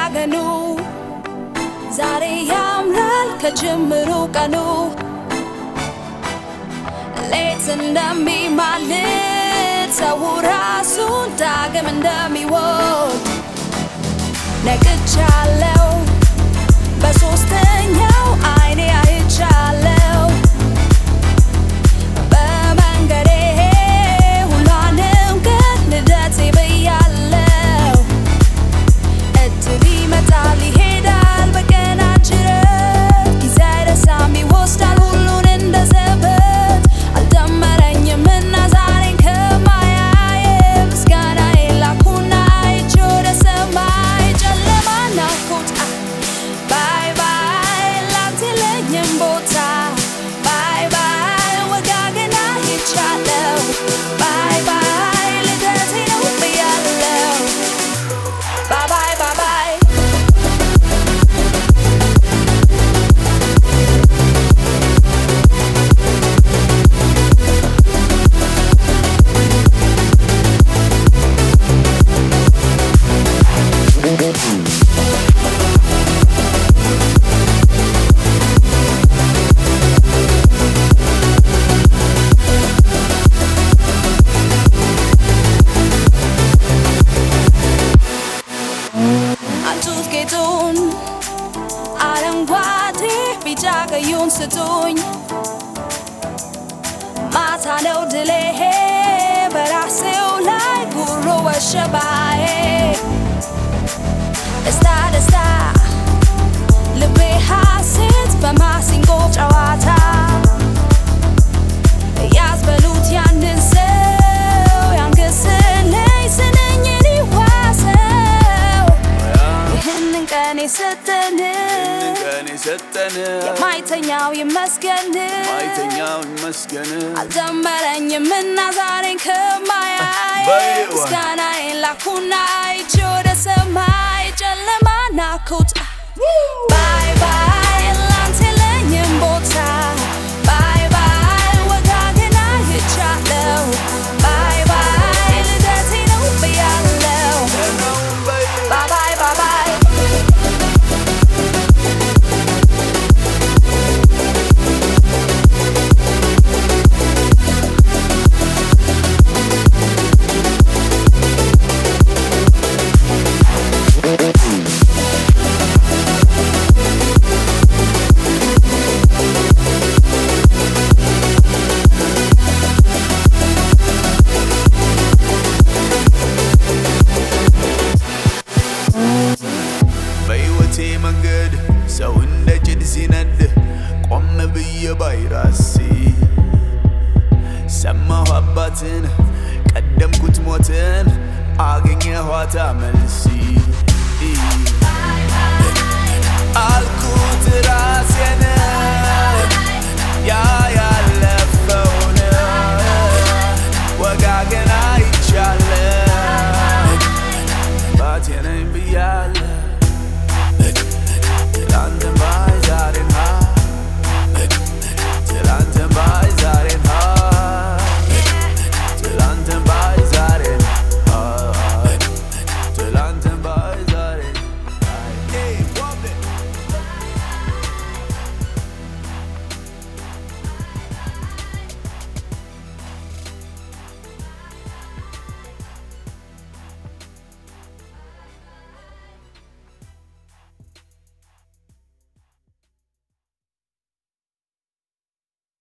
ያገኑ ዛሬ ያምራል ከጅምሩ ቀኑ ሌት እንደሚማልድ ሰው ራሱን ዳግም እንደሚወድ ነቅቻለሁ በሶስተኛው አይኔ አይቻለሁ በመንገዴ ሁሉንም ቀን ልደቴ ብያለሁ እድል ይመጣል ይሄዳል በቀናት ጅረት ጊዜ አይረሳም ይወስዳል ሁሉን እንደ ዘበት አልደመረኝም እና ዛሬን ከማያየ ምስጋናዬን ላኩና አይቼ ወደ ሰማይ ጨለማ ናፍቆት ባይ ባይ ላንተ የለኝም ቦታ ባይ ባይ ወጋገን አይቻለሁ ባይ ባይ ልደቴ ነው ብያለሁ ባይ ባይ ባይ ባይ አቱት ጌጡን አረንጓዴ ቢጫ ቀዩን ስጡኝ ማታ ነው ድሌ በራሴው ላይ ጉሮ ወሸባዬ ደስታ ደስታ ልቤ ሐሴት በማሲንቆ ጨዋታ ያዝበሉት ያንን ሰው ያንገስልኝ ስንኝን ይዋሰው ይህንን ቀን የሰጠን የማይተኛው ይመስገን አልደመረኝም እና ዛሬን ከማያይ ምስጋናዬን ላኩና አይቼ ወደ ሰማይ ጨለማ ናፍቆት ባይ ባይ ላንተ የለኝም ቦታ ባይ ባይ ወጋገን አይቻለሁ ባይ ባይ ልደቴ ነው ብያለሁ ባይ ባይ ባይ ባይ በሕይወቴ መንገድ ሰው እንደ ጭድ ሲነድ ቆም ብዬ ባይ ራሴ ሰማሁ አባትን ቀደምኩት ሞትን አገኘኋት መልሲ አልኩት ራሴን